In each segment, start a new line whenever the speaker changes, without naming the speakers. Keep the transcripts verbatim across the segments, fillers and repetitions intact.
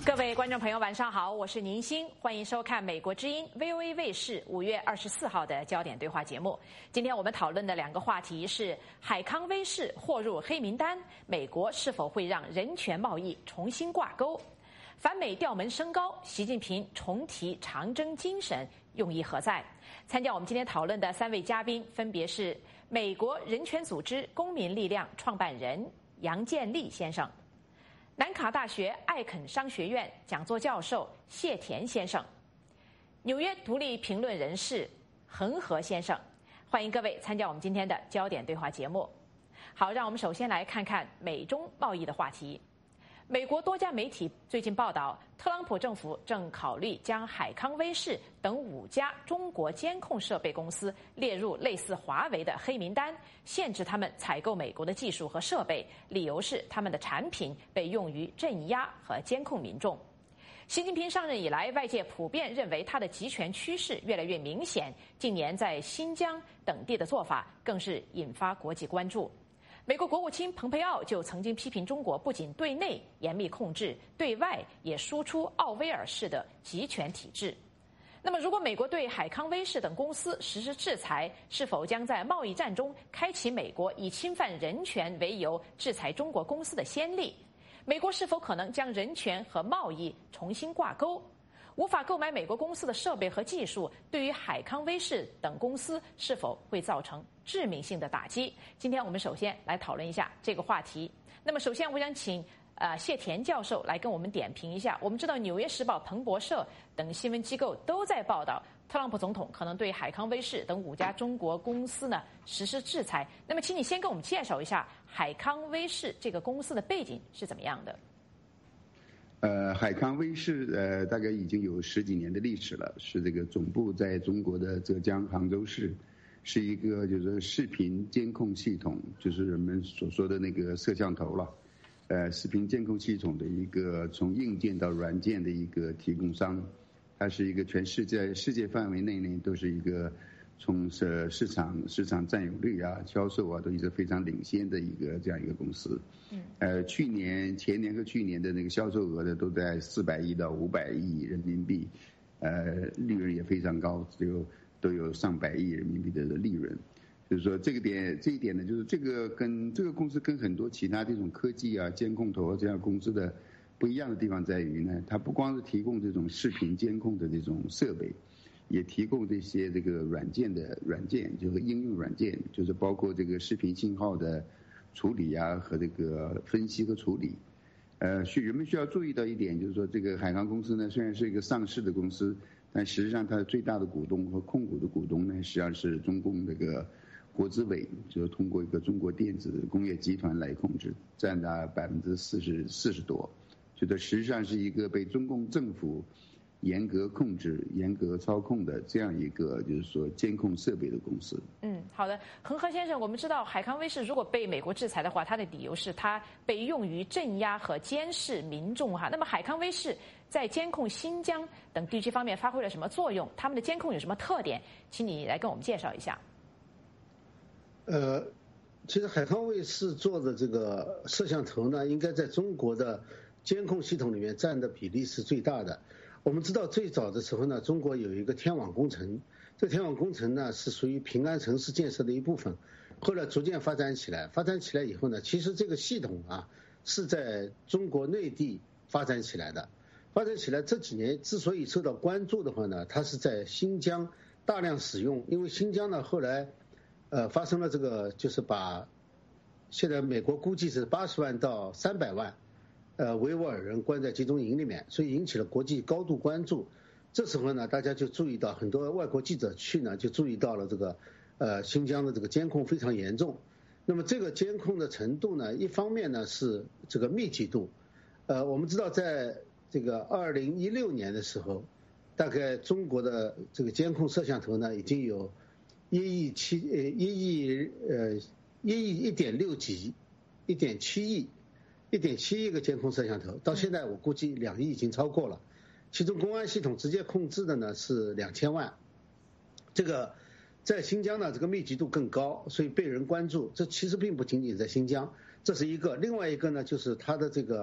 各位观众朋友，晚上好，我是宁欣，欢迎收看美国之音 V O A 卫视五月二十四号的焦点对话节目。今天我们讨论的两个话题是海康威视获入黑名单，美国是否会让人权贸易重新挂钩？反美调门升高，习近平重提长征精神，用意何在？参加我们今天讨论的三位嘉宾分别是美国人权组织公民力量创办人杨建立先生，南卡大学艾肯商学院讲座教授谢田先生，纽约独立评论人士恒河先生，欢迎各位参加我们今天的焦点对话节目。好，让我们首先来看看美中贸易的话题。美国多家媒体最近报道，特朗普政府正考虑将海康威视等五家中国监控设备公司列入类似华为的黑名单，限制他们采购美国的技术和设备，理由是他们的产品被用于镇压和监控民众。习近平上任以来，外界普遍认为他的集权趋势越来越明显，近年在新疆等地的做法更是引发国际关注。美国国务卿蓬佩奥就曾经批评中国不仅对内严密控制，对外也输出奥威尔式的集权体制。那么，如果美国对海康威视等公司实施制裁，是否将在贸易战中开启美国以侵犯人权为由制裁中国公司的先例？美国是否可能将人权和贸易重新挂钩？无法购买美国公司的设备和技术，对于海康威视等公司是否会造成致命性的打击？今天我们首先来讨论一下这个话题。那么，首先我想请呃谢田教授来跟我们点评一下。我们知道，《纽约时报》、彭博社等新闻机构都在报道，特朗普总统可能对海康威视等五家中国公司呢实施制裁。那么，请你先给我们介绍一下海康威视这个公司的背景是怎么样的？
呃，海康威视呃大概已经有十几年的历史了，是这个总部在中国的浙江杭州市，是一个就是视频监控系统，就是人们所说的那个摄像头了，呃，视频监控系统的一个从硬件到软件的一个提供商，它是一个全世界世界范围内呢都是一个从市市场市场占有率啊、销售啊都一直非常领先的一个这样一个公司。嗯，呃，去年、前年和去年的那个销售额呢，都在四百亿到五百亿人民币，呃，利润也非常高，只有都有上百亿人民币的利润。就是说，这个点，这一点呢，就是这个跟这个公司跟很多其他这种科技啊、监控头这样公司的不一样的地方在于呢，它不光是提供这种视频监控的这种设备。也提供这些这个软件的软件，就是应用软件，就是包括这个视频信号的处理啊和这个分析和处理。呃，需人们需要注意到一点，就是说这个海康公司呢，虽然是一个上市的公司，但实际上它最大的股东和控股的股东呢，实际上是中共这个国资委，就是通过一个中国电子工业集团来控制，占到百分之四十四十多，就这实际上是一个被中共政府严格控制、严格操控的这样一个就是说监控设备的公司。
嗯，好的，恒河先生，我们知道海康威视如果被美国制裁的话，它的理由是它被用于镇压和监视民众哈。那么海康威视在监控新疆等地区方面发挥了什么作用？他们的监控有什么特点？请你来跟我们介绍一下。
呃，其实海康威视做的这个摄像头呢，应该在中国的监控系统里面占的比例是最大的。我们知道最早的时候呢，中国有一个天网工程，这个天网工程呢是属于平安城市建设的一部分，后来逐渐发展起来，发展起来以后呢，其实这个系统啊是在中国内地发展起来的，发展起来这几年之所以受到关注的话呢，它是在新疆大量使用，因为新疆呢后来呃发生了这个就是把现在美国估计是八十万到三百万。呃，维吾尔人关在集中营里面，所以引起了国际高度关注。这时候呢，大家就注意到，很多外国记者去呢，就注意到了这个呃新疆的这个监控非常严重。那么这个监控的程度呢，一方面呢是这个密集度。呃，我们知道在这个二零一六年的时候，大概中国的这个监控摄像头呢，已经有一亿七呃一亿呃一亿一点六几，一点七亿。一点七亿个监控摄像头，到现在我估计两亿已经超过了，其中公安系统直接控制的呢是两千万。这个在新疆呢，这个密集度更高，所以被人关注。这其实并不仅仅在新疆，这是一个。另外一个呢，就是它的这个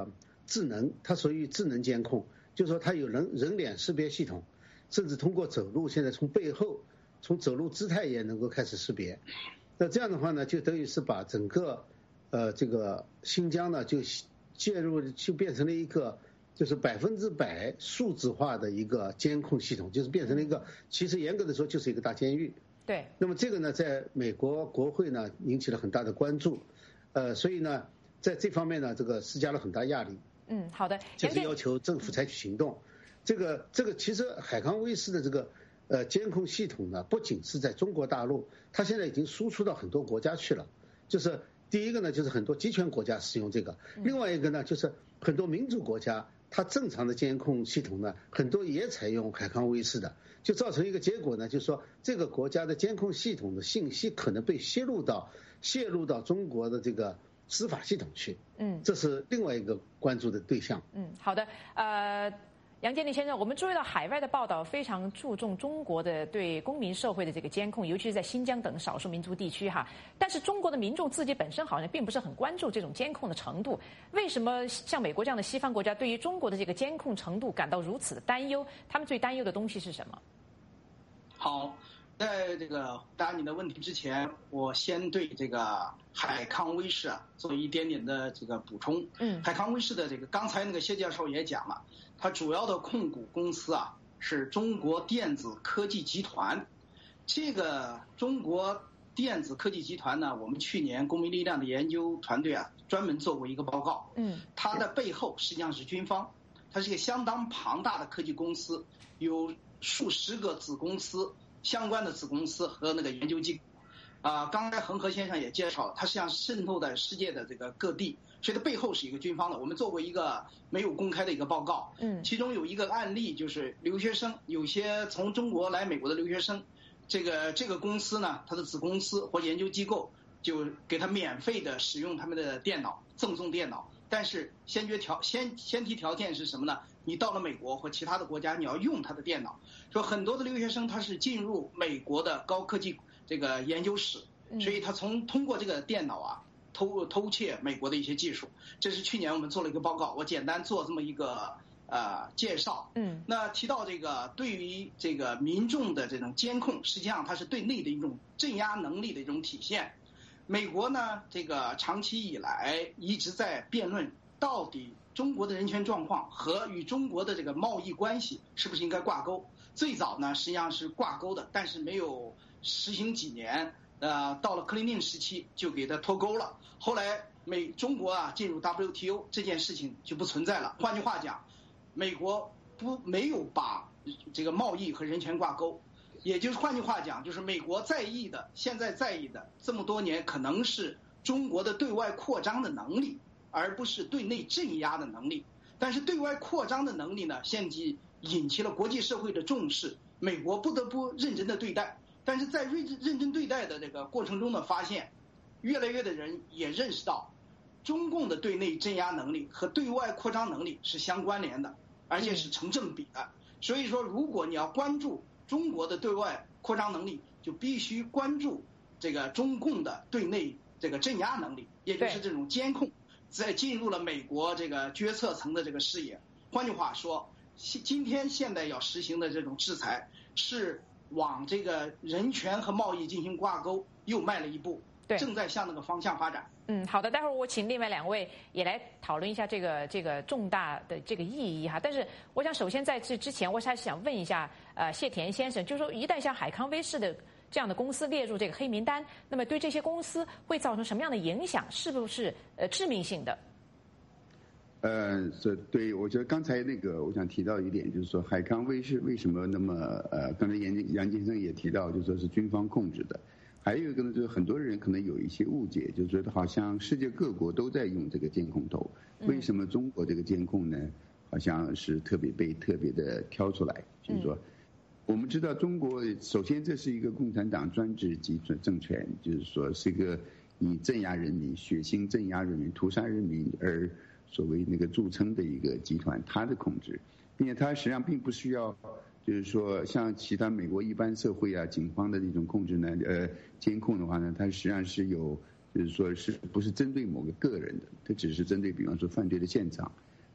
智能，它属于智能监控，就是说它有人人脸识别系统，甚至通过走路，现在从背后从走路姿态也能够开始识别。那这样的话呢，就等于是把整个呃这个新疆呢就介入，就变成了一个就是百分之百数字化的一个监控系统，就是变成了一个其实严格的说就是一个大监狱。
对。
那么这个呢，在美国国会呢引起了很大的关注，呃，所以呢，在这方面呢，这个施加了很大压力。
嗯，好的。
就是要求政府采取行动。这个这个其实海康威视的这个呃监控系统呢，不仅是在中国大陆，它现在已经输出到很多国家去了。就是第一个呢，就是很多集权国家使用这个；另外一个呢，就是很多民主国家，它正常的监控系统呢，很多也采用海康威视的，就造成一个结果呢，就是说这个国家的监控系统的信息可能被泄露到泄露到中国的这个司法系统去。嗯，这是另外一个关注的对象。
嗯，好的，呃。杨建立先生，我们注意到海外的报道非常注重中国的对公民社会的这个监控，尤其是在新疆等少数民族地区哈。但是中国的民众自己本身好像并不是很关注这种监控的程度。为什么像美国这样的西方国家对于中国的这个监控程度感到如此的担忧？他们最担忧的东西是什么？
好，在这个答你的问题之前，我先对这个海康威视啊做一点点的这个补充。嗯，海康威视的这个刚才那个谢教授也讲了。它主要的控股公司啊是中国电子科技集团，这个中国电子科技集团呢，我们去年公民力量的研究团队啊专门做过一个报告，嗯，它的背后实际上是军方，它是一个相当庞大的科技公司，有数十个子公司、相关的子公司和那个研究机构。啊、呃，刚才恒河先生也介绍了，它实际上渗透在世界的这个各地，所以它背后是一个军方的。我们做过一个没有公开的一个报告，嗯，其中有一个案例就是留学生，有些从中国来美国的留学生，这个这个公司呢，它的子公司或研究机构就给他免费的使用他们的电脑，赠送电脑，但是先决条先先提条件是什么呢？你到了美国或其他的国家，你要用他的电脑。说很多的留学生他是进入美国的高科技这个研究室，所以他从通过这个电脑啊偷偷窃美国的一些技术。这是去年我们做了一个报告，我简单做这么一个呃介绍。嗯，那提到这个对于这个民众的这种监控，实际上它是对内的一种镇压能力的一种体现。美国呢，这个长期以来一直在辩论到底中国的人权状况和与中国的这个贸易关系是不是应该挂钩。最早呢实际上是挂钩的，但是没有实行几年，呃，到了克林顿时期就给它脱钩了。后来美中国啊进入 W T O 这件事情就不存在了。换句话讲，美国不没有把这个贸易和人权挂钩，也就是换句话讲，就是美国在意的，现在在意的这么多年可能是中国的对外扩张的能力，而不是对内镇压的能力。但是对外扩张的能力呢，现在引起了国际社会的重视，美国不得不认真的对待。但是在认认真对待的这个过程中呢，发现越来越的人也认识到，中共的对内镇压能力和对外扩张能力是相关联的，而且是成正比的。所以说，如果你要关注中国的对外扩张能力，就必须关注这个中共的对内这个镇压能力，也就是这种监控，在进入了美国这个决策层的这个视野。换句话说，今天现在要实行的这种制裁是往这个人权和贸易进行挂钩，又迈了一步，对，正在向那个方向发展。
嗯，好的，待会儿我请另外两位也来讨论一下这个这个重大的这个意义哈。但是我想首先在这之前，我还是想问一下呃谢田先生，就是说一旦像海康威视的这样的公司列入这个黑名单，那么对这些公司会造成什么样的影响？是不是呃致命性的？
呃，这对我觉得刚才那个我想提到一点，就是说海康威视为什么那么呃，刚才杨杨先生也提到，就说是军方控制的。还有一个呢，就是很多人可能有一些误解，就觉得好像世界各国都在用这个监控头，为什么中国这个监控呢，好像是特别被特别的挑出来？就是说，我们知道中国首先这是一个共产党专制集政权，就是说是一个以镇压人民、血腥镇压人民、屠杀人民而所谓那个著称的一个集团，它的控制，并且它实际上并不需要。就是说，像其他美国一般社会啊、警方的那种控制呢，呃，监控的话呢，它实际上是有，就是说是不是针对某个个人的，它只是针对，比方说犯罪的现场，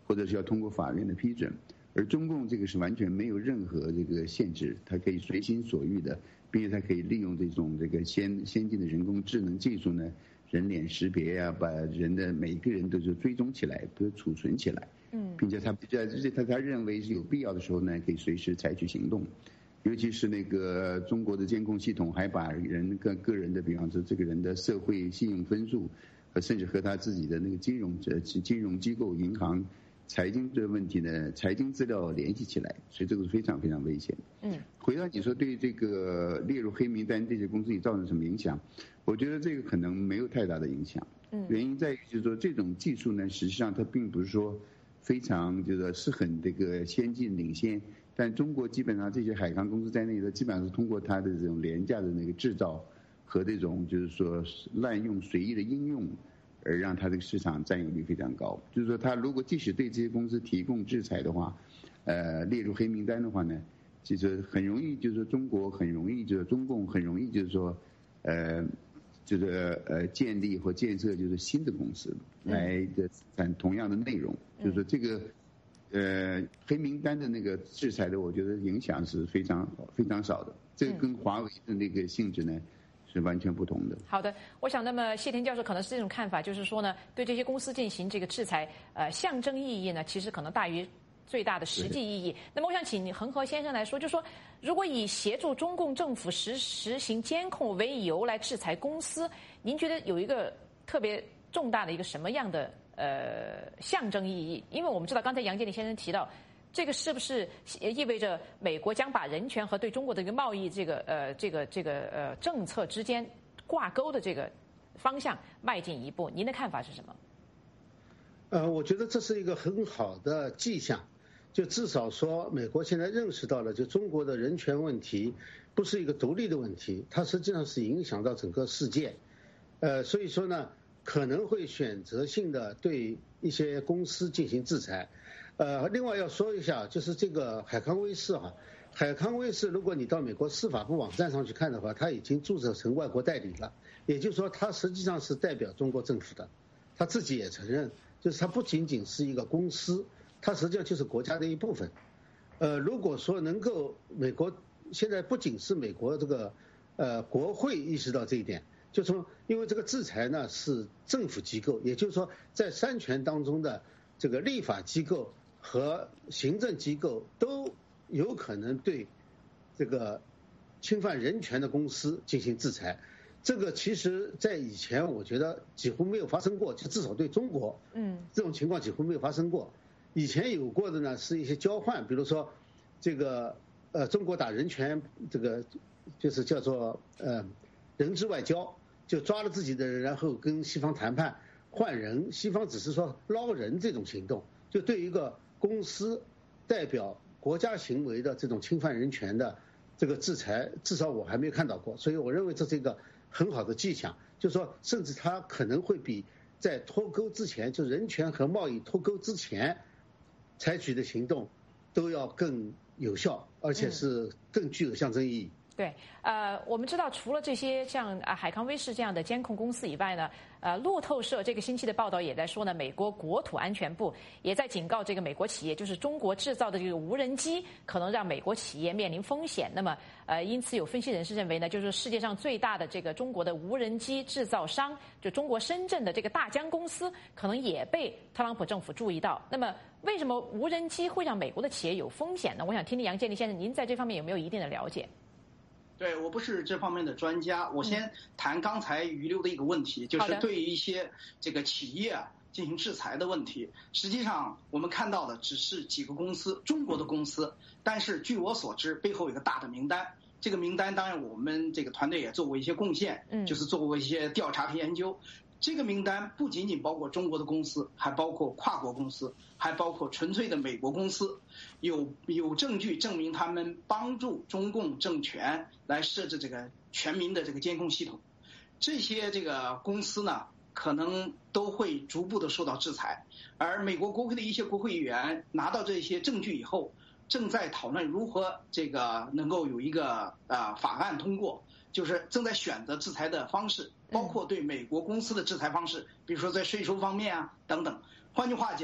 或者是要通过法院的批准。而中共这个是完全没有任何这个限制，它可以随心所欲的，并且它可以利用这种这个先先进的人工智能技术呢，人脸识别呀、啊，把人的每一个人都是追踪起来，都储存起来，嗯，并且他在他他认为是有必要的时候呢，可以随时采取行动。尤其是那个中国的监控系统，还把人跟个人的，比方说这个人的社会信用分数，和甚至和他自己的那个金融呃金融机构、银行。财经这个问题呢，财经资料联系起来，所以这个是非常非常危险。嗯，回到你说对这个列入黑名单这些公司造成什么影响，我觉得这个可能没有太大的影响。嗯，原因在于就是说这种技术呢，实际上它并不是说非常就是说是很这个先进领先，但中国基本上这些海康公司在内的，基本上是通过它的这种廉价的那个制造和这种就是说滥用随意的应用。而让它这个市场占有率非常高，就是说，它如果即使对这些公司提供制裁的话，呃，列入黑名单的话呢，其实很容易，就是说中国很容易，就是中共很容易，就是说，呃，就是呃建立或建设就是新的公司来的产同样的内容，就是说这个呃黑名单的那个制裁的，我觉得影响是非常非常少的，这个跟华为的那个性质呢。是完全不同的。
好的，我想那么谢田教授可能是这种看法，就是说呢，对这些公司进行这个制裁，呃，象征意义呢，其实可能大于最大的实际意义。那么我想请恒河先生来说，就是说，如果以协助中共政府实实行监控为由来制裁公司，您觉得有一个特别重大的一个什么样的呃象征意义？因为我们知道刚才杨建立先生提到。这个是不是意味着美国将把人权和对中国的一个贸易这个呃这个这个呃政策之间挂钩的这个方向迈进一步？您的看法是什么？
呃，我觉得这是一个很好的迹象，就至少说美国现在认识到了，就中国的人权问题不是一个独立的问题，它实际上是影响到整个世界。呃，所以说呢，可能会选择性的对一些公司进行制裁。呃，另外要说一下，就是这个海康威视哈，海康威视，如果你到美国司法部网站上去看的话，它已经注册成外国代理了，也就是说，它实际上是代表中国政府的，他自己也承认，就是它不仅仅是一个公司，它实际上就是国家的一部分。呃，如果说能够美国现在不仅是美国这个呃国会意识到这一点，就从因为这个制裁呢是政府机构，也就是说在三权当中的这个立法机构和行政机构都有可能对这个侵犯人权的公司进行制裁。这个其实在以前我觉得几乎没有发生过，就至少对中国，嗯，这种情况几乎没有发生过。以前有过的呢是一些交换，比如说这个呃中国打人权，这个就是叫做呃人质外交，就抓了自己的人，然后跟西方谈判换人，西方只是说捞人这种行动，就对一个公司代表国家行为的这种侵犯人权的这个制裁，至少我还没有看到过，所以我认为这是一个很好的迹象，就是说甚至它可能会比在脱钩之前，就人权和贸易脱钩之前采取的行动都要更有效，而且是更具有象征意义。
对，呃，我们知道除了这些像啊海康威视这样的监控公司以外呢，呃，路透社这个星期的报道也在说呢，美国国土安全部也在警告这个美国企业，就是中国制造的这个无人机可能让美国企业面临风险。那么，呃，因此有分析人士认为呢，就是世界上最大的这个中国的无人机制造商，就中国深圳的这个大疆公司，可能也被特朗普政府注意到。那么，为什么无人机会让美国的企业有风险呢？我想听听杨建立先生，您在这方面有没有一定的了解？
对，我不是这方面的专家，我先谈刚才余留的一个问题，就是对于一些这个企业啊进行制裁的问题。实际上我们看到的只是几个公司，中国的公司，但是据我所知，背后有一个大的名单。这个名单当然我们这个团队也做过一些贡献，就是做过一些调查和研究。这个名单不仅仅包括中国的公司，还包括跨国公司，还包括纯粹的美国公司，有有证据证明他们帮助中共政权来设置这个全民的这个监控系统。这些这个公司呢，可能都会逐步的受到制裁。而美国国会的一些国会议员拿到这些证据以后，正在讨论如何这个能够有一个呃法案通过。就是正在选择制裁的方式，包括对美国公司的制裁方式，比如说在税收方面啊等等。换句话讲，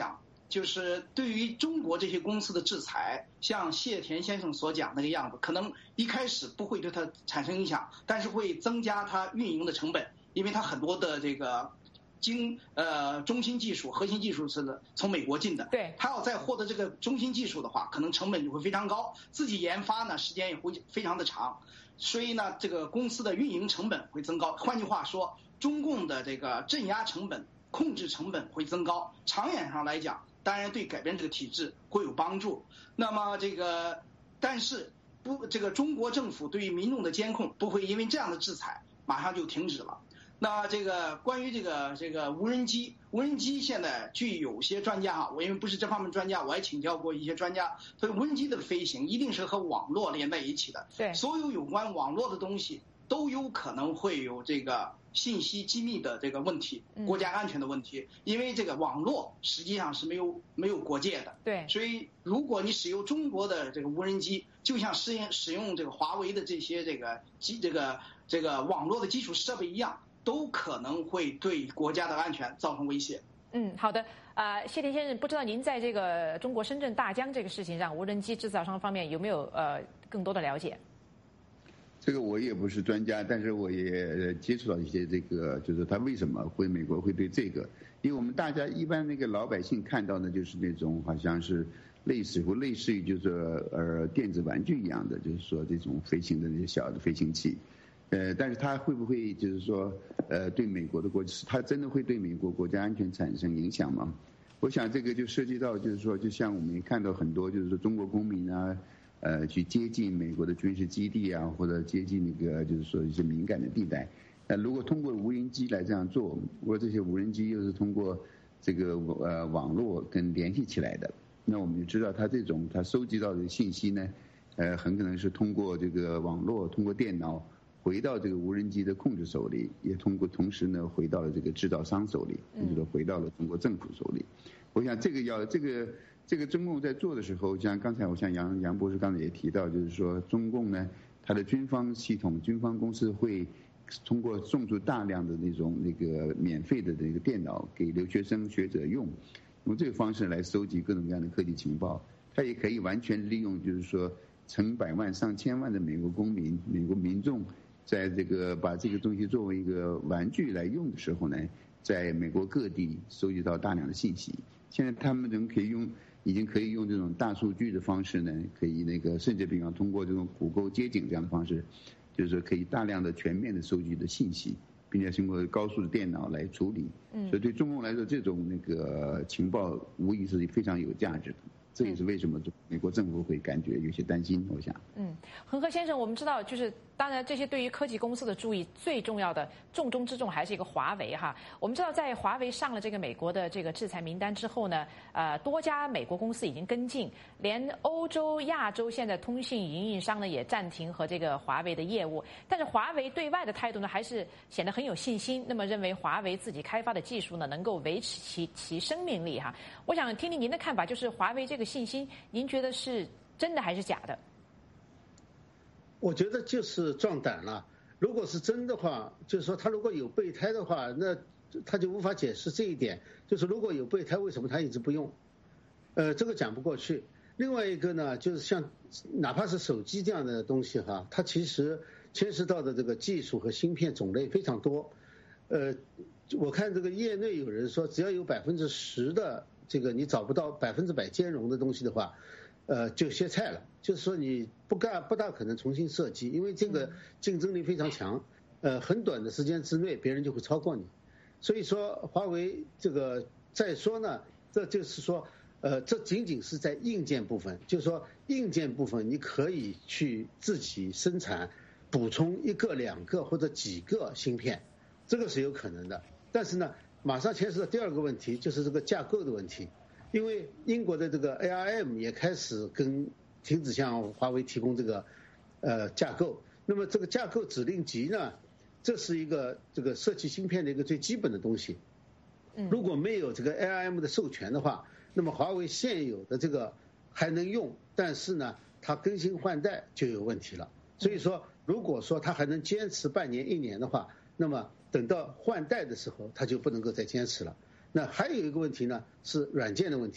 就是对于中国这些公司的制裁，像谢田先生所讲那个样子，可能一开始不会对它产生影响，但是会增加它运营的成本，因为它很多的这个经呃中心技术、核心技术是从美国进的，
对，
它要再获得这个中心技术的话，可能成本就会非常高，自己研发呢时间也会非常的长，所以呢，这个公司的运营成本会增高。换句话说，中共的这个镇压成本、控制成本会增高，长远上来讲，当然对改变这个体制会有帮助。那么这个，但是不，这个中国政府对于民众的监控不会因为这样的制裁马上就停止了。那这个关于这个这个无人机，无人机现在据有些专家哈，我因为不是这方面专家，我还请教过一些专家，所以无人机的飞行一定是和网络连在一起的。
对，
所有有关网络的东西都有可能会有这个信息机密的这个问题，国家安全的问题，因为这个网络实际上是没有没有国界的。
对，
所以如果你使用中国的这个无人机，就像使用使用这个华为的这些这个基这个这个网络的基础设备一样，都可能会对国家的安全造成威胁。
嗯，好的。呃，谢田先生，不知道您在这个中国深圳大疆这个事情上，无人机制造商方面有没有呃更多的了解？
这个我也不是专家，但是我也接触到一些这个，就是他为什么会美国会对这个，因为我们大家一般那个老百姓看到的就是那种好像是类似或类似于就是呃电子玩具一样的，就是说这种飞行的那些小的飞行器。呃，但是它会不会就是说，呃，对美国的国，它真的会对美国国家安全产生影响吗？我想这个就涉及到，就是说，就像我们看到很多，就是说中国公民啊，呃，去接近美国的军事基地啊，或者接近那个就是说一些敏感的地带。那如果通过无人机来这样做，如果这些无人机又是通过这个呃网络跟联系起来的，那我们就知道它这种它收集到的信息呢，呃，很可能是通过这个网络，通过电脑。回到这个无人机的控制手里，也通过同时呢回到了这个制造商手里，就是说回到了中国政府手里。我想这个要这个这个中共在做的时候，像刚才我像杨杨博士刚才也提到，就是说中共呢，它的军方系统、军方公司会通过送出大量的那种那个免费的这个电脑给留学生学者用，用这个方式来收集各种各样的科技情报。它也可以完全利用，就是说成百万、上千万的美国公民、美国民众。在这个把这个东西作为一个玩具来用的时候呢，在美国各地收集到大量的信息。现在他们人可以用，已经可以用这种大数据的方式呢，可以那个甚至比方通过这种谷歌街景这样的方式，就是说可以大量的全面的收集的信息，并且通过高速的电脑来处理。嗯，所以对中共来说，这种那个情报无疑是非常有价值的。这也是为什么美国政府会感觉有些担心，我想。
嗯，恒河先生，我们知道，就是当然这些对于科技公司的注意，最重要的重中之重还是一个华为哈。我们知道，在华为上了这个美国的这个制裁名单之后呢，呃，多家美国公司已经跟进，连欧洲、亚洲现在通信营运商呢也暂停和这个华为的业务。但是华为对外的态度呢，还是显得很有信心，那么认为华为自己开发的技术呢，能够维持其其生命力哈。我想听听您的看法，就是华为这个信心，您觉得是真的还是假的？
我觉得就是壮胆了。如果是真的话，就是说他如果有备胎的话，那他就无法解释这一点。就是如果有备胎，为什么他一直不用？呃，这个讲不过去。另外一个呢，就是像哪怕是手机这样的东西哈，它其实牵涉到的这个技术和芯片种类非常多。呃，我看这个业内有人说，只要有百分之十的这个你找不到百分之百兼容的东西的话，呃，就歇菜了。就是说你不干不大可能重新设计，因为这个竞争力非常强，呃，很短的时间之内别人就会超过你。所以说华为这个再说呢，这就是说，呃，这仅仅是在硬件部分，就是说硬件部分你可以去自己生产，补充一个、两个或者几个芯片，这个是有可能的。但是呢，马上牵涉到第二个问题，就是这个架构的问题。因为英国的这个 A R M 也开始跟停止向华为提供这个呃架构，那么这个架构指令集呢，这是一个这个设计芯片的一个最基本的东西。如果没有这个 A R M 的授权的话，那么华为现有的这个还能用，但是呢，它更新换代就有问题了。所以说，如果说它还能坚持半年一年的话，那么等到换代的时候，它就不能够再坚持了。那还有一个问题呢，是软件的问题。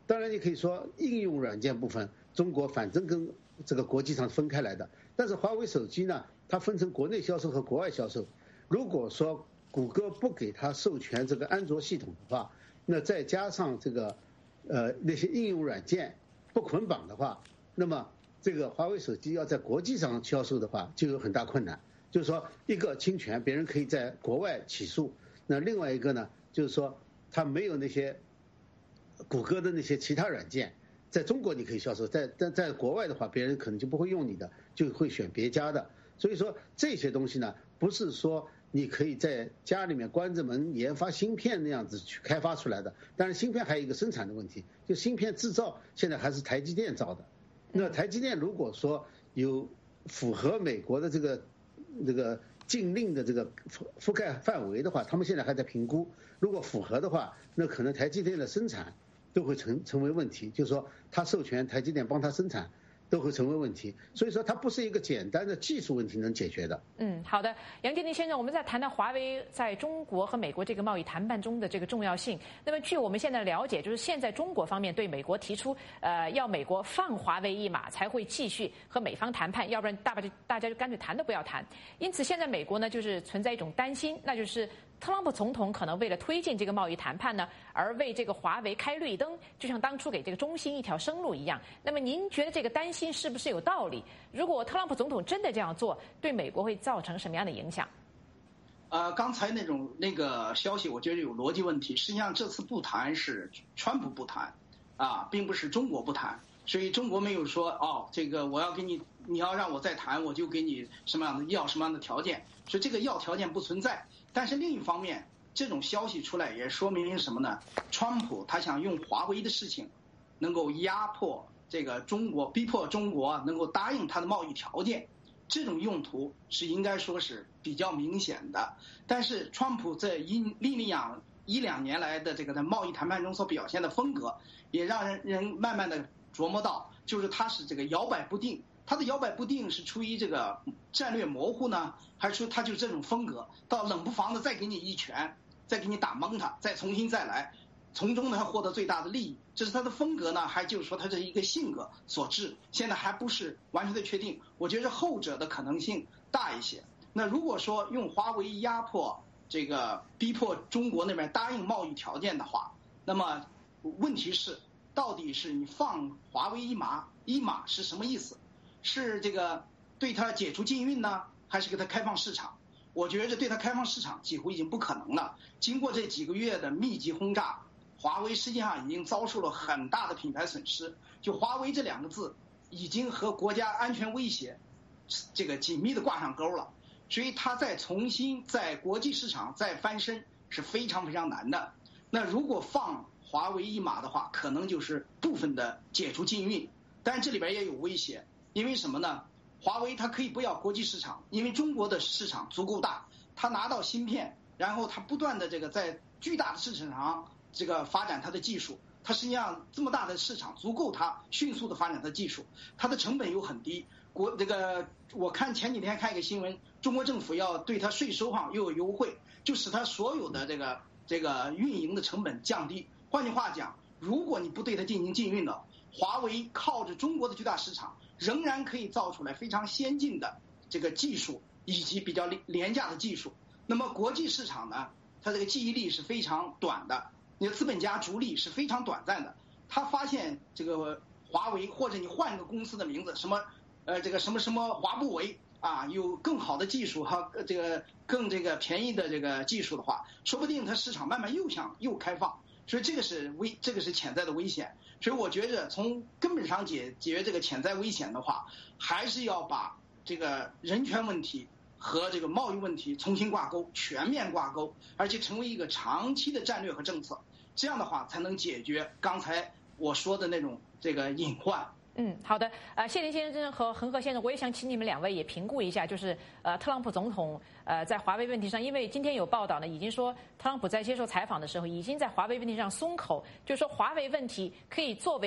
当然你可以说应用软件部分，中国反正跟这个国际上分开来的。但是华为手机呢，它分成国内销售和国外销售。如果说谷歌不给它授权这个安卓系统的话，那再加上这个呃那些应用软件不捆绑的话，那么这个华为手机要在国际上销售的话，就有很大困难。就是说，一个侵权，别人可以在国外起诉；那另外一个呢，就是说它没有那些谷歌的那些其他软件，在中国你可以销售，在但在国外的话，别人可能就不会用你的，就会选别家的。所以说这些东西呢，不是说你可以在家里面关着门研发芯片那样子去开发出来的。当然，芯片还有一个生产的问题，就芯片制造现在还是台积电造的。那台积电如果说有符合美国的这个这个禁令的这个覆覆盖范围的话，他们现在还在评估。如果符合的话，那可能台积电的生产都会成成为问题，就是说他授权台积电帮他生产都会成为问题。所以说它不是一个简单的技术问题能解决的。
嗯，好的，杨建宁先生，我们再谈谈华为在中国和美国这个贸易谈判中的这个重要性。那么据我们现在了解，就是现在中国方面对美国提出，呃，要美国放华为一马才会继续和美方谈判，要不然大把就大家就干脆谈都不要谈。因此现在美国呢就是存在一种担心，那就是特朗普总统可能为了推进这个贸易谈判呢，而为这个华为开绿灯，就像当初给这个中兴一条生路一样。那么您觉得这个担心是不是有道理？如果特朗普总统真的这样做，对美国会造成什么样的影响？
呃，刚才那种那个消息，我觉得有逻辑问题。实际上这次不谈是川普不谈，啊，并不是中国不谈。所以中国没有说哦，这个我要给你，你要让我再谈，我就给你什么样的要什么样的条件。所以这个要条件不存在。但是另一方面，这种消息出来也说明什么呢？川普他想用华为的事情，能够压迫这个中国，逼迫中国能够答应他的贸易条件。这种用途是应该说是比较明显的。但是川普在一历两一两年来的这个在贸易谈判中所表现的风格，也让人人慢慢的琢磨到，就是他是这个摇摆不定。他的摇摆不定是出于这个战略模糊呢，还是说他就这种风格，到冷不防的再给你一拳，再给你打懵他，再重新再来，从中呢获得最大的利益，这是他的风格呢，还就是说他这是一个性格所致？现在还不是完全的确定，我觉得后者的可能性大一些。那如果说用华为压迫这个逼迫中国那边答应贸易条件的话，那么问题是到底是你放华为一马，一马是什么意思？是这个对它解除禁运呢，还是给它开放市场？我觉得对它开放市场几乎已经不可能了。经过这几个月的密集轰炸，华为实际上已经遭受了很大的品牌损失。就华为这两个字已经和国家安全威胁这个紧密的挂上钩了，所以它再重新在国际市场再翻身是非常非常难的。那如果放华为一马的话，可能就是部分的解除禁运，但这里边也有威胁。因为什么呢？华为它可以不要国际市场，因为中国的市场足够大，它拿到芯片，然后它不断的这个在巨大的市场上这个发展它的技术，它实际上这么大的市场足够它迅速的发展它的技术，它的成本又很低。国这个我看前几天看一个新闻，中国政府要对它税收上又有优惠，就使它所有的这个这个运营的成本降低。换句话讲，如果你不对它进行禁运的，华为靠着中国的巨大市场，仍然可以造出来非常先进的这个技术以及比较廉价的技术。那么国际市场呢，它这个记忆力是非常短的，你的资本家逐利是非常短暂的。他发现这个华为，或者你换一个公司的名字，什么呃这个什么什么华不为啊，有更好的技术和这个更这个便宜的这个技术的话，说不定它市场慢慢又向又开放。所以这个是危，这个是潜在的危险。所以我觉得从根本上解解决这个潜在危险的话，还是要把这个人权问题和这个贸易问题重新挂钩，全面挂钩，而且成为一个长期的战略和政策。这样的话才能解决刚才我说的那种这个隐患。
嗯，好的。呃，谢林先生和恒河先生，我也想请你们两位也评估一下，就是呃，特朗普总统呃在华为问题上，因为今天有报道呢，已经说特朗普在接受采访的时候，已经在华为问题上松口，就是说华为问题可以作为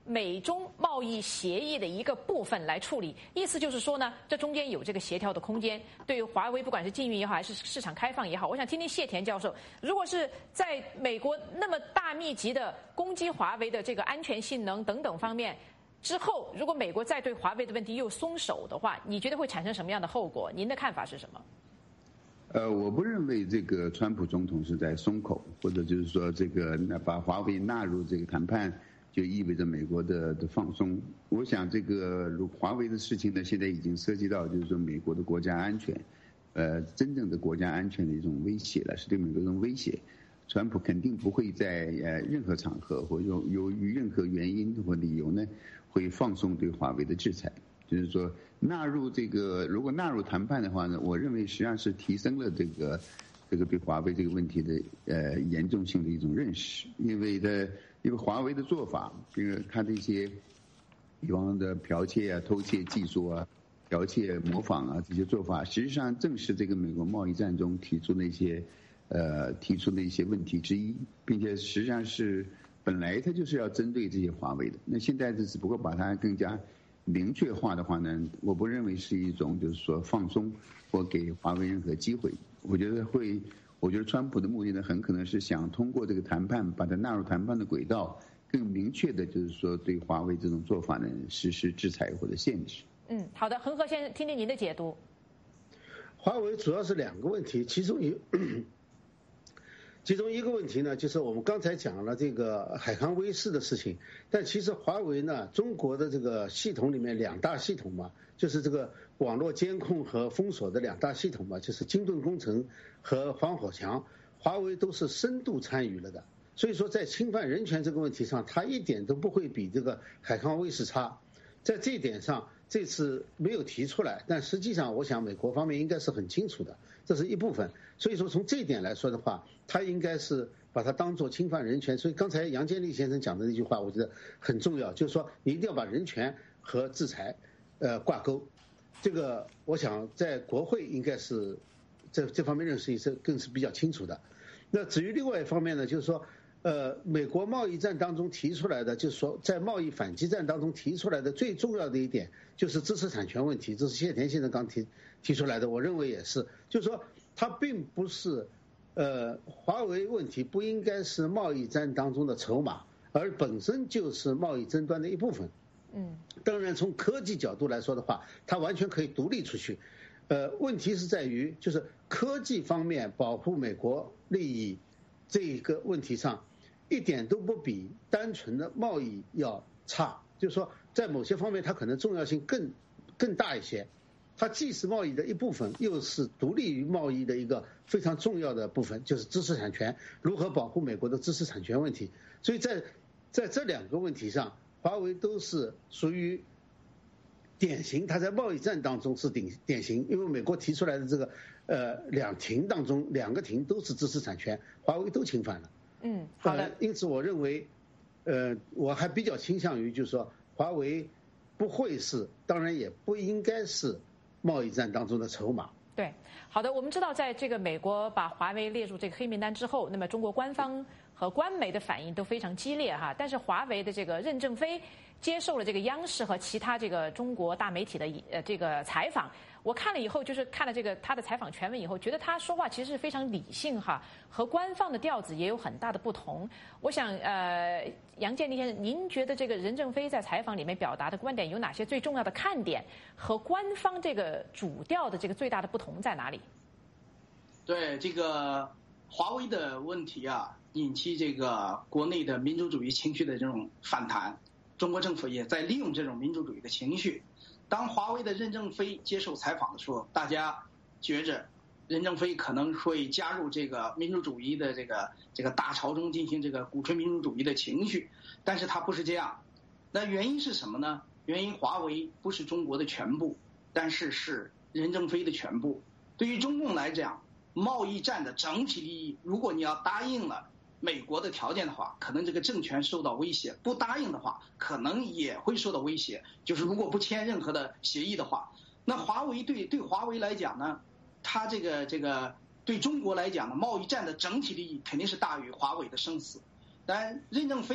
美中贸易协议的一个部分来处理，意思就是说呢，这中间有这个协调的空间。对于华为，不管是禁运也好，还是市场开放也好，我想听听谢田教授，如果是在美国那么大密集的攻击华为的这个安全性能等等方面之后，如果美国再对华为的问题又松手的话，你觉得会产生什么样的后果？您的看法是什么？
呃，我不认为这个川普总统是在松口，或者就是说这个把华为纳入这个谈判，就意味着美国的的放松。我想这个如华为的事情呢，现在已经涉及到就是说美国的国家安全，呃，真正的国家安全的一种威胁了，是对美国的一种威胁。川普肯定不会在呃任何场合或由由于任何原因或理由呢，会放松对华为的制裁。就是说纳入这个，如果纳入谈判的话呢，我认为实际上是提升了这个这个对华为这个问题的呃严重性的一种认识，因为的因为华为的做法，比如它的一些以往的剽窃啊、偷窃技术啊、剽窃模仿啊这些做法，实际上正是这个美国贸易战中提出的一些呃提出的一些问题之一，并且实际上是本来它就是要针对这些华为的，那现在只不过把它更加明确化的话呢，我不认为是一种就是说放松或给华为任何机会。我觉得会，我觉得川普的目的呢，很可能是想通过这个谈判，把它纳入谈判的轨道，更明确的就是说对华为这种做法呢实施制裁或者限制。
嗯，好的，恒河先生，听听您的解读。
华为主要是两个问题，其中一。其中一个问题呢，就是我们刚才讲了这个海康威视的事情，但其实华为呢，中国的这个系统里面两大系统嘛，就是这个网络监控和封锁的两大系统嘛，就是精盾工程和防火墙，华为都是深度参与了的。所以说，在侵犯人权这个问题上，它一点都不会比这个海康威视差。在这一点上，这次没有提出来，但实际上我想美国方面应该是很清楚的，这是一部分。所以说从这一点来说的话，他应该是把它当作侵犯人权。所以刚才杨建立先生讲的那句话，我觉得很重要，就是说你一定要把人权和制裁呃挂钩。这个我想在国会应该是这这方面认识是更是比较清楚的。那至于另外一方面呢，就是说呃，美国贸易战当中提出来的，就是说在贸易反击战当中提出来的最重要的一点，就是知识产权问题。这是谢田先生刚提提出来的，我认为也是，就是说它并不是，呃，华为问题不应该是贸易战当中的筹码，而本身就是贸易争端的一部分。
嗯，
当然从科技角度来说的话，它完全可以独立出去。呃，问题是在于就是科技方面保护美国利益这一个问题上，一点都不比单纯的贸易要差，就是说在某些方面它可能重要性更更大一些，它既是贸易的一部分，又是独立于贸易的一个非常重要的部分，就是知识产权，如何保护美国的知识产权问题。所以在在这两个问题上，华为都是属于典型，它在贸易战当中是典典型，因为美国提出来的这个呃两停当中，两个停都是知识产权，华为都侵犯了。
嗯，好的。
呃、因此，我认为，呃，我还比较倾向于，就是说，华为不会是，当然也不应该是贸易战当中的筹码。
对，好的。我们知道，在这个美国把华为列入这个黑名单之后，那么中国官方和官媒的反应都非常激烈哈。但是华为的这个任正非接受了这个央视和其他这个中国大媒体的呃这个采访，我看了以后，就是看了这个他的采访全文以后，觉得他说话其实是非常理性哈，和官方的调子也有很大的不同。我想呃，杨建立先生，您觉得这个任正非在采访里面表达的观点有哪些最重要的看点，和官方这个主调的这个最大的不同在哪里？
对这个华为的问题啊，引起这个国内的民族主义情绪的这种反弹，中国政府也在利用这种民族主义的情绪。当华为的任正非接受采访的时候，大家觉着任正非可能会加入这个民主主义的这个这个大潮中进行这个鼓吹民主主义的情绪，但是他不是这样。那原因是什么呢？原因华为不是中国的全部，但是是任正非的全部。对于中共来讲，贸易战的整体利益，如果你要答应了美国的条件的话，可能这个政权受到威胁；不答应的话，可能也会受到威胁。就是如果不签任何的协议的话，那华为对对华为来讲呢，它这个这个对中国来讲呢，贸易战的整体利益肯定是大于华为的生死。但任正非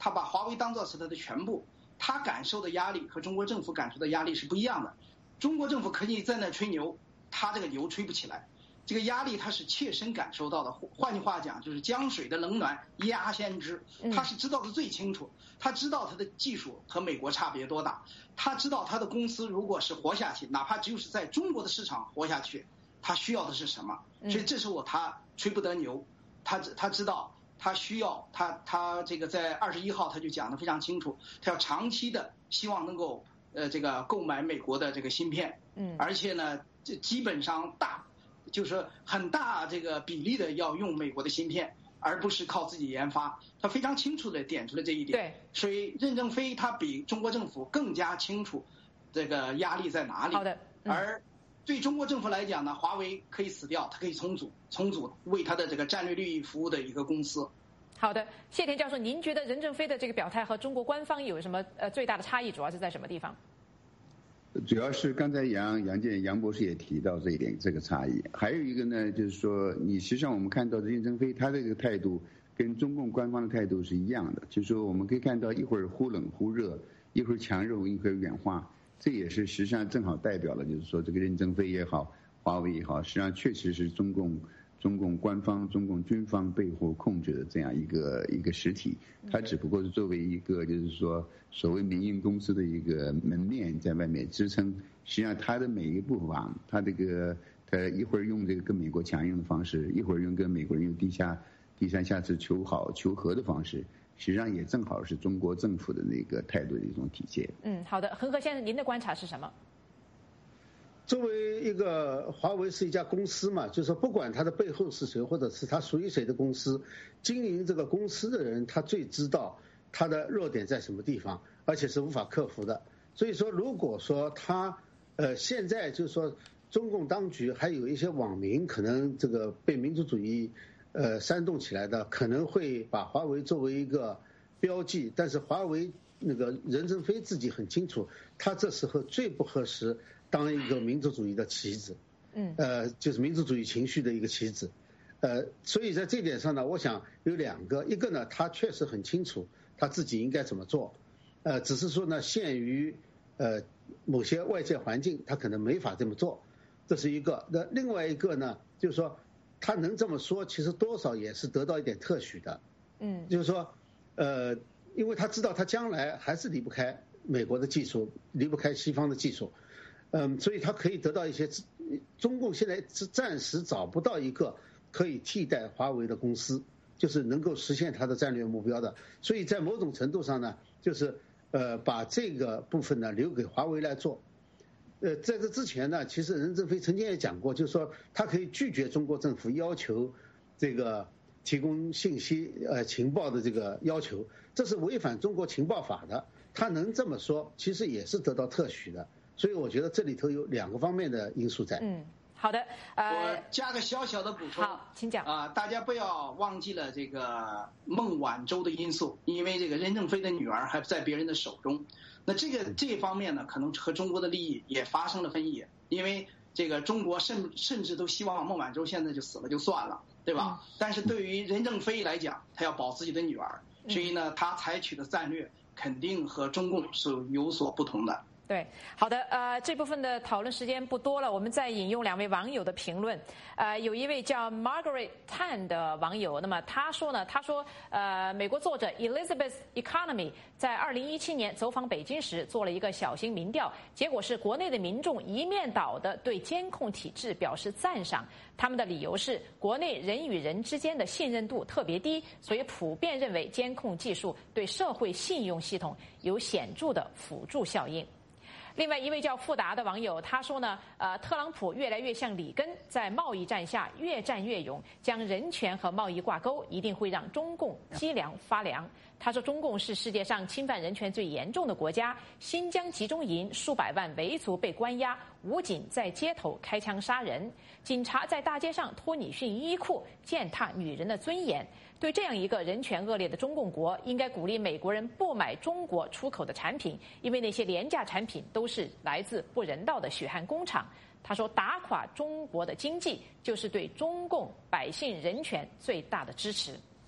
他把华为当作是他的全部，他感受的压力和中国政府感受的压力是不一样的。中国政府可以在那吹牛，他这个牛吹不起来。这个压力他是切身感受到的，换句话讲就是江水的冷暖鸭先知，他是知道的最清楚，他知道他的技术和美国差别多大，他知道他的公司如果是活下去，哪怕只有是在中国的市场活下去，他需要的是什么，所以这是我他吹不得牛，他他知道他需要他他这个在二十一号他就讲得非常清楚，他要长期的希望能够呃这个购买美国的这个芯片，嗯，而且呢这基本上大就是很大这个比例的要用美国的芯片，而不是靠自己研发。他非常清楚地点出了这一点。对，所以任正非他比中国政府更加清楚这个压力在哪里。
好的。
嗯、而对中国政府来讲呢，华为可以死掉，它可以重组，重组为它的这个战略利益服务的一个公司。
好的，谢田教授，您觉得任正非的这个表态和中国官方有什么呃最大的差异？主要是在什么地方？
主要是刚才杨杨建杨博士也提到这一点，这个差异。还有一个呢，就是说，你实际上我们看到任正非他这个态度跟中共官方的态度是一样的，就是说我们可以看到一会儿忽冷忽热，一会儿强肉，一会儿软化，这也是实际上正好代表了，就是说这个任正非也好，华为也好，实际上确实是中共中共官方、中共军方背后控制的这样一个一个实体，它只不过是作为一个就是说所谓民营公司的一个门面在外面支撑。实际上，它的每一步伐，它这个它一会儿用这个跟美国强硬的方式，一会儿用跟美国人用低下低三下四求好求和的方式，实际上也正好是中国政府的那个态度的一种体现。
嗯，好的，恒河先生，您的观察是什么？
作为一个华为是一家公司嘛，就是说不管它的背后是谁，或者是它属于谁的公司，经营这个公司的人他最知道他的弱点在什么地方，而且是无法克服的。所以说，如果说他呃现在就是说中共当局还有一些网民可能这个被民族主义呃煽动起来的，可能会把华为作为一个标记，但是华为那个任正非自己很清楚，他这时候最不合适当一个民族主义的棋子，嗯，呃，就是民族主义情绪的一个棋子，呃，所以在这点上呢，我想有两个，一个呢，他确实很清楚他自己应该怎么做，呃，只是说呢，限于呃某些外界环境，他可能没法这么做，这是一个。那另外一个呢，就是说他能这么说，其实多少也是得到一点特许的，嗯，就是说，呃，因为他知道他将来还是离不开美国的技术，离不开西方的技术。嗯，所以他可以得到一些，中共现在是暂时找不到一个可以替代华为的公司，就是能够实现他的战略目标的。所以在某种程度上呢，就是呃把这个部分呢留给华为来做。呃，在这之前呢，其实任正非曾经也讲过，就是说他可以拒绝中国政府要求这个提供信息呃情报的这个要求，这是违反中国情报法的。他能这么说，其实也是得到特许的。所以我觉得这里头有两个方面的因素在。
嗯，好的，呃，
我加个小小的补充。
好，请讲。
啊、呃，大家不要忘记了这个孟晚舟的因素，因为这个任正非的女儿还在别人的手中。那这个这方面呢，可能和中国的利益也发生了分野，因为这个中国甚甚至都希望孟晚舟现在就死了就算了，对吧？嗯、但是对于任正非来讲，他要保自己的女儿，所以呢，他采取的战略肯定和中共是有所不同的。
对，好的，呃，这部分的讨论时间不多了，我们再引用两位网友的评论。呃，有一位叫 Margaret Tan 的网友，那么他说呢，他说，呃，美国作者 Elizabeth Economy 在二零一七年走访北京时做了一个小型民调，结果是国内的民众一面倒的对监控体制表示赞赏，他们的理由是国内人与人之间的信任度特别低，所以普遍认为监控技术对社会信用系统有显著的辅助效应。另外一位叫富达的网友，他说呢，呃，特朗普越来越像里根，在贸易战下越战越勇，将人权和贸易挂钩，一定会让中共脊梁发凉。他说，中共是世界上侵犯人权最严重的国家，新疆集中营数百万维族被关押，武警在街头开枪杀人，警察在大街上脱女性衣裤，践踏女人的尊严。对这样一个人权恶劣的中共国，应该鼓励美国人不买中国出口的产品，因为那些廉价产品都是来自不人道的血汗工厂。他说，打垮中国的经济就是对中共百姓人权最大的支持。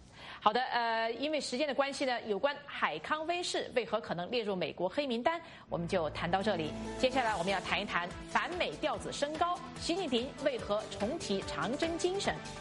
好的，呃，因为时间的关系呢，有关海康威视为何可能列入美国黑名单，我们就谈到这里。接下来我们要谈一谈反美调子升高，习近平为何重提长征精神，